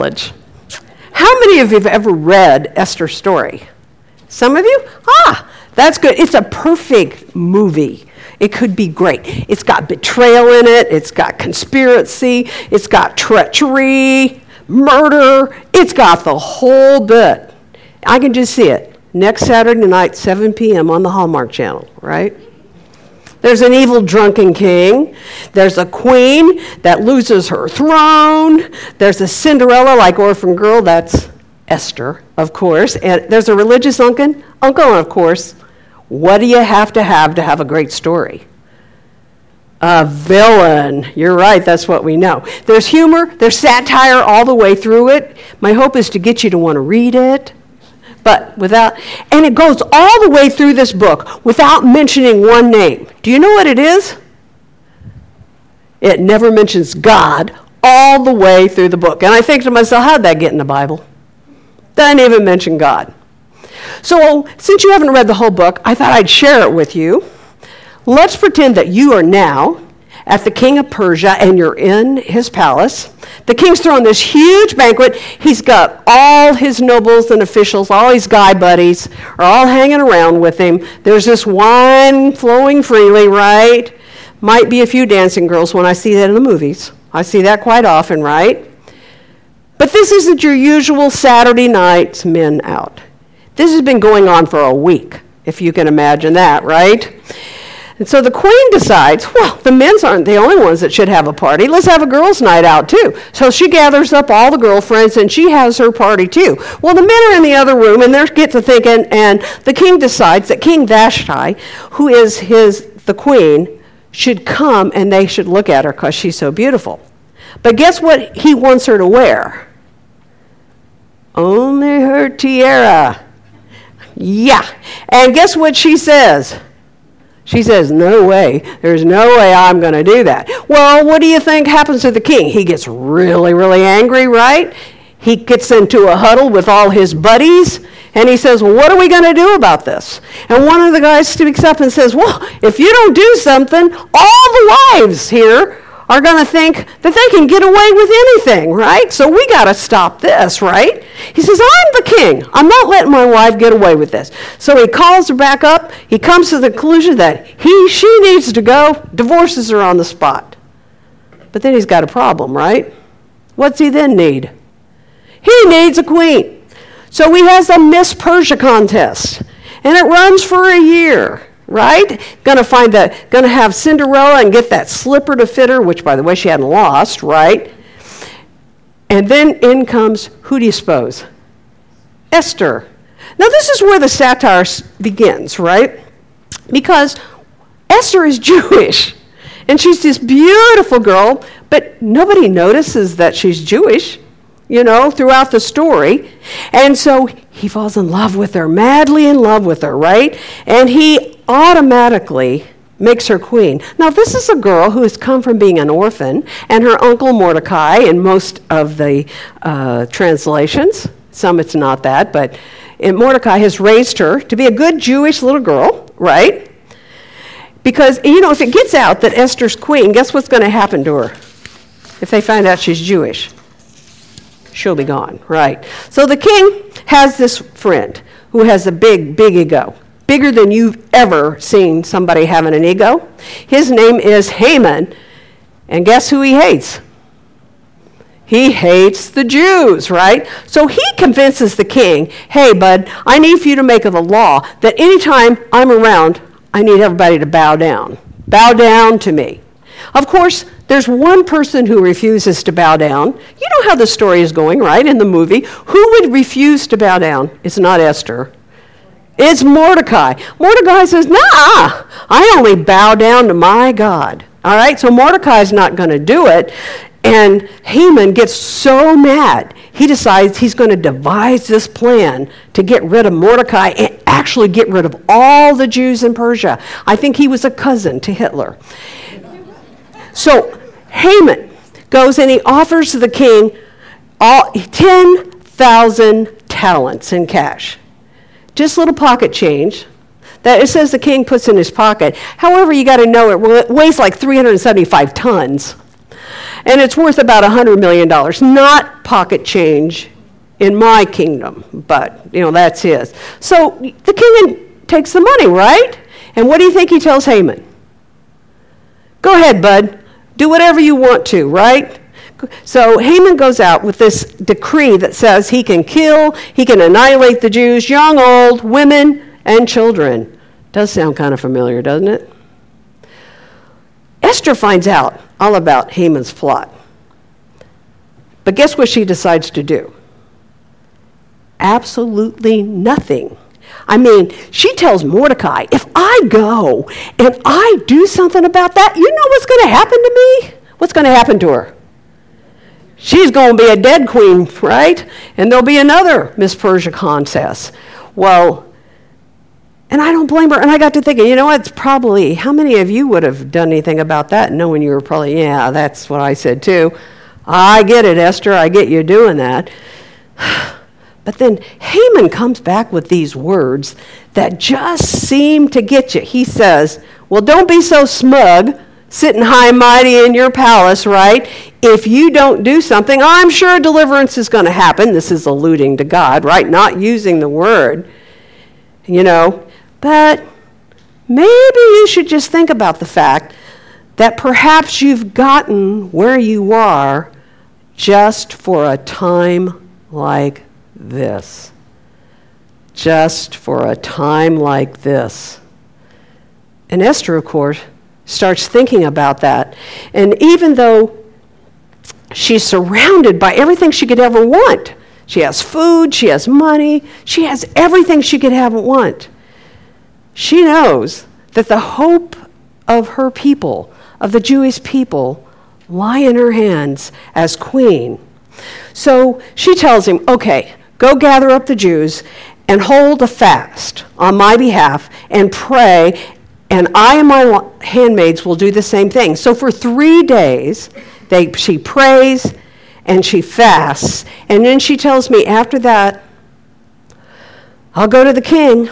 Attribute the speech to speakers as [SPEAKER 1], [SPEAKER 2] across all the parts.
[SPEAKER 1] How many of you have ever read Esther's story? Some of you? That's good. It's a perfect movie. It could be great. It's got betrayal in it. It's got conspiracy. It's got treachery, murder. It's got the whole bit. I can just see it. Next Saturday night, 7 p.m. on the Hallmark Channel, right? There's an evil drunken king. There's a queen that loses her throne. There's a Cinderella like orphan girl. That's Esther, of course. And there's a religious uncle, and of course, what do you have to have a great story? A villain. You're right, that's what we know. There's humor, there's satire all the way through it. My hope is to get you to want to read it. And it goes all the way through this book without mentioning one name. Do you know what it is? It never mentions God all the way through the book. And I think to myself, how'd that get in the Bible? Doesn't even mention God. So since you haven't read the whole book, I thought I'd share it with you. Let's pretend that you are now at the king of Persia and you're in his palace. The king's throwing this huge banquet. He's got all his nobles and officials, all his guy buddies are all hanging around with him. There's this wine flowing freely, right? Might be a few dancing girls when I see that in the movies. I see that quite often, right? But this isn't your usual Saturday night men out. This has been going on for a week, if you can imagine that, right? And so the queen decides, well, the men's aren't the only ones that should have a party. Let's have a girls' night out, too. So she gathers up all the girlfriends, and she has her party, too. Well, the men are in the other room, and they get to thinking, and the king decides that King Vashti, who is the queen, should come, and they should look at her because she's so beautiful. But guess what he wants her to wear? Only her tiara. Yeah. And guess what she says? She says, no way. There's no way I'm going to do that. Well, what do you think happens to the king? He gets really, really angry, right? He gets into a huddle with all his buddies, and he says, well, what are we going to do about this? And one of the guys speaks up and says, well, if you don't do something, all the wives here are going to think that they can get away with anything, right? So we got to stop this, right? He says, I'm the king. I'm not letting my wife get away with this. So he calls her back up. He comes to the conclusion that she needs to go, divorces her on the spot. But then he's got a problem, right? What's he then need? He needs a queen. So he has a Miss Persia contest, and it runs for a year. Right? Gonna have Cinderella and get that slipper to fit her, which, by the way, she hadn't lost, right? And then in comes, who do you suppose? Esther. Now, this is where the satire begins, right? Because Esther is Jewish, and she's this beautiful girl, but nobody notices that she's Jewish, throughout the story. And so he falls in love with her, madly in love with her, right? And he automatically makes her queen. Now, this is a girl who has come from being an orphan, and her uncle Mordecai, in most of the translations, some it's not that, but Mordecai has raised her to be a good Jewish little girl, right? Because, if it gets out that Esther's queen, guess what's going to happen to her? If they find out she's Jewish, she'll be gone, right? So the king has this friend who has a big, big ego. Bigger than you've ever seen somebody having an ego. His name is Haman, and guess who he hates? He hates the Jews, right? So he convinces the king, hey, bud, I need for you to make a law that anytime I'm around, I need everybody to bow down. Bow down to me. Of course, there's one person who refuses to bow down. You know how the story is going, right, in the movie. Who would refuse to bow down? It's not Esther. It's Mordecai. Mordecai says, nah, I only bow down to my God. All right, so Mordecai's not going to do it. And Haman gets so mad, he decides he's going to devise this plan to get rid of Mordecai and actually get rid of all the Jews in Persia. I think he was a cousin to Hitler. So Haman goes and he offers the king 10,000 talents in cash. Just little pocket change that it says the king puts in his pocket. However, you got to know it weighs like 375 tons. And it's worth about $100 million. Not pocket change in my kingdom, but, that's his. So the king takes the money, right? And what do you think he tells Haman? Go ahead, bud. Do whatever you want to, right? So Haman goes out with this decree that says he can kill, he can annihilate the Jews, young, old, women, and children. Does sound kind of familiar, doesn't it? Esther finds out all about Haman's plot. But guess what she decides to do? Absolutely nothing. I mean, she tells Mordecai, if I go and I do something about that, you know what's going to happen to me? What's going to happen to her? She's going to be a dead queen, right? And there'll be another Miss Persia contest. Well, and I don't blame her. And I got to thinking, it's probably, how many of you would have done anything about that, knowing you were probably, yeah, that's what I said too. I get it, Esther. I get you doing that. But then Haman comes back with these words that just seem to get you. He says, well, don't be so smug, sitting high and mighty in your palace, right? If you don't do something, I'm sure deliverance is going to happen. This is alluding to God, right? Not using the word, But maybe you should just think about the fact that perhaps you've gotten where you are just for a time like this. Just for a time like this. And Esther, of course, starts thinking about that. And even though she's surrounded by everything she could ever want, she has food, she has money, she has everything she could ever want, she knows that the hope of her people, of the Jewish people, lie in her hands as queen. So she tells him, okay, go gather up the Jews and hold a fast on my behalf and pray, and I and my handmaids will do the same thing. So for 3 days, she prays and she fasts, and then she tells me after that, I'll go to the king.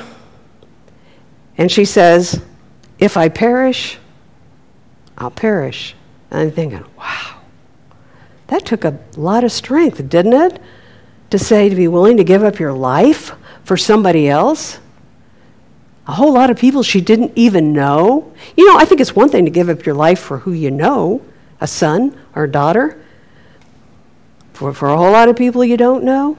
[SPEAKER 1] And she says, if I perish, I'll perish. And I'm thinking, wow, that took a lot of strength, didn't it? To be willing to give up your life for somebody else. A whole lot of people she didn't even know. I think it's one thing to give up your life for who you know, a son or a daughter. For a whole lot of people you don't know.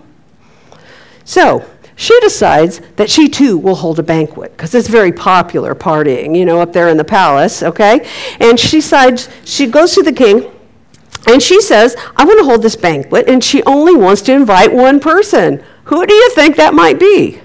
[SPEAKER 1] So she decides that she too will hold a banquet, because it's very popular partying, up there in the palace, okay? And she decides, she goes to the king, and she says, I want to hold this banquet, and she only wants to invite one person. Who do you think that might be?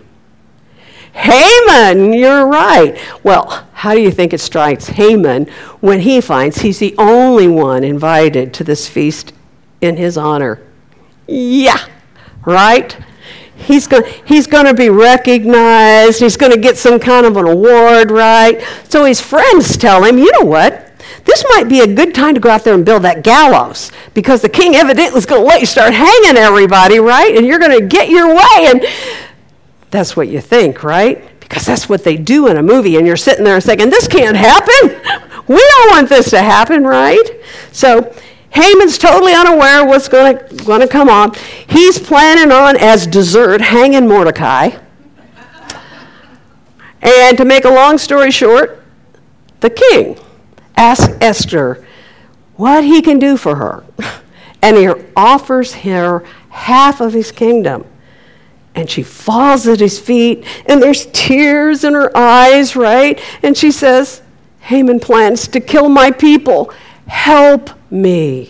[SPEAKER 1] Haman, you're right. Well, how do you think it strikes Haman when he finds he's the only one invited to this feast in his honor? Yeah, right? He's going to be recognized. He's going to get some kind of an award, right? So his friends tell him, you know what? This might be a good time to go out there and build that gallows, because the king evidently is going to let you start hanging everybody, right? And you're going to get your way. And that's what you think, right? Because that's what they do in a movie. And you're sitting there thinking, this can't happen. We don't want this to happen, right? So Haman's totally unaware of what's going to come on. He's planning on, as dessert, hanging Mordecai. And to make a long story short, the king asks Esther what he can do for her. And he offers her half of his kingdom. And she falls at his feet, and there's tears in her eyes, right? And she says, Haman plans to kill my people. Help me.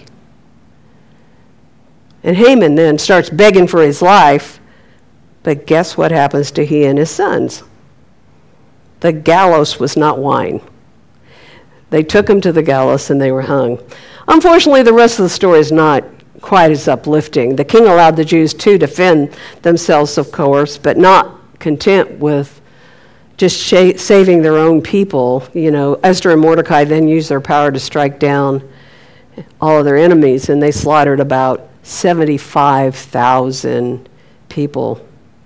[SPEAKER 1] And Haman then starts begging for his life. But guess what happens to he and his sons? The gallows was not wine. They took him to the gallows and they were hung. Unfortunately, the rest of the story is not quite as uplifting. The king allowed the Jews to defend themselves, of course, but not content with just saving their own people. Esther and Mordecai then used their power to strike down all of their enemies, and they slaughtered about 75,000 people.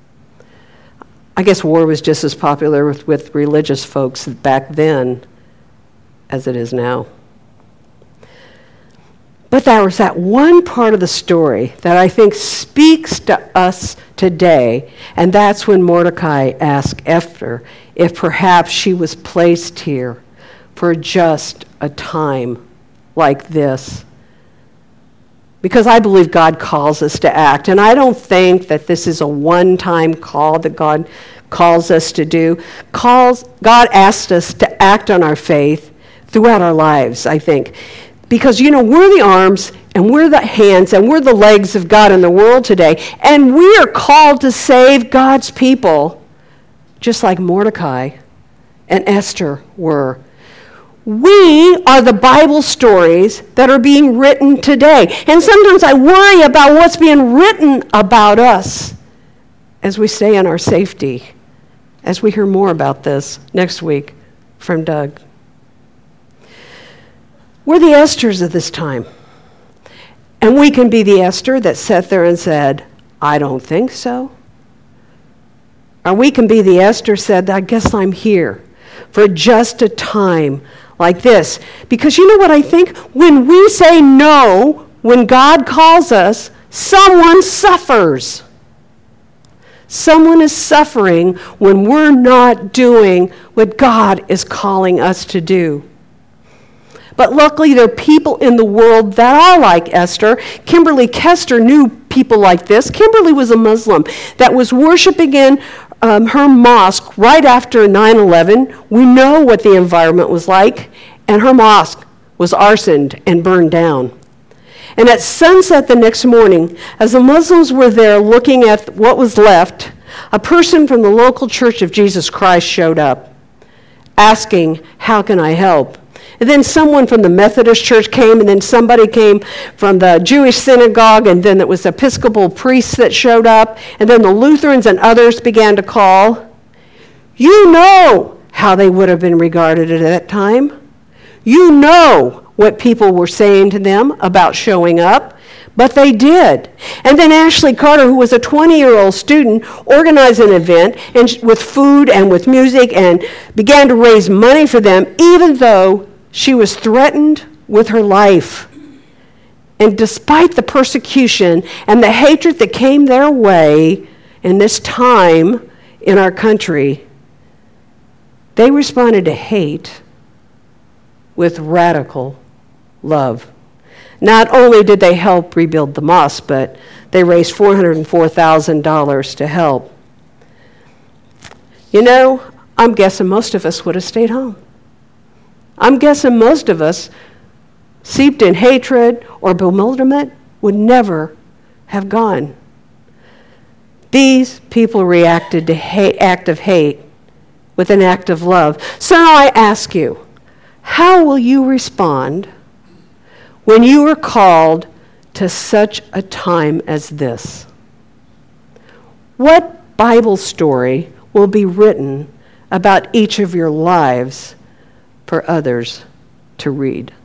[SPEAKER 1] I guess war was just as popular with religious folks back then as it is now. But there was that one part of the story that I think speaks to us today, and that's when Mordecai asked Esther if perhaps she was placed here for just a time like this. Because I believe God calls us to act, and I don't think that this is a one-time call that God calls us to do. God asked us to act on our faith throughout our lives, I think. Because, we're the arms, and we're the hands, and we're the legs of God in the world today. And we are called to save God's people, just like Mordecai and Esther were. We are the Bible stories that are being written today. And sometimes I worry about what's being written about us as we stay in our safety, as we hear more about this next week from Doug. We're the Esthers of this time. And we can be the Esther that sat there and said, I don't think so. Or we can be the Esther said, I guess I'm here for just a time like this. Because you know what I think? When we say no, when God calls us, someone suffers. Someone is suffering when we're not doing what God is calling us to do. But luckily, there are people in the world that are like Esther. Kimberly Kester knew people like this. Kimberly was a Muslim that was worshiping in her mosque right after 9/11. We know what the environment was like, and her mosque was arsoned and burned down. And at sunset the next morning, as the Muslims were there looking at what was left, a person from the local Church of Jesus Christ showed up, asking, how can I help? And then someone from the Methodist Church came, and then somebody came from the Jewish synagogue, and then it was Episcopal priests that showed up, and then the Lutherans and others began to call. You know how they would have been regarded at that time. You know what people were saying to them about showing up, but they did. And then Ashley Carter, who was a 20-year-old student, organized an event with food and with music and began to raise money for them, even though she was threatened with her life. And despite the persecution and the hatred that came their way in this time in our country, they responded to hate with radical love. Not only did they help rebuild the mosque, but they raised $404,000 to help. I'm guessing most of us would have stayed home. I'm guessing most of us, steeped in hatred or bewilderment, would never have gone. These people reacted to act of hate with an act of love. So now I ask you, how will you respond when you are called to such a time as this? What Bible story will be written about each of your lives for others to read?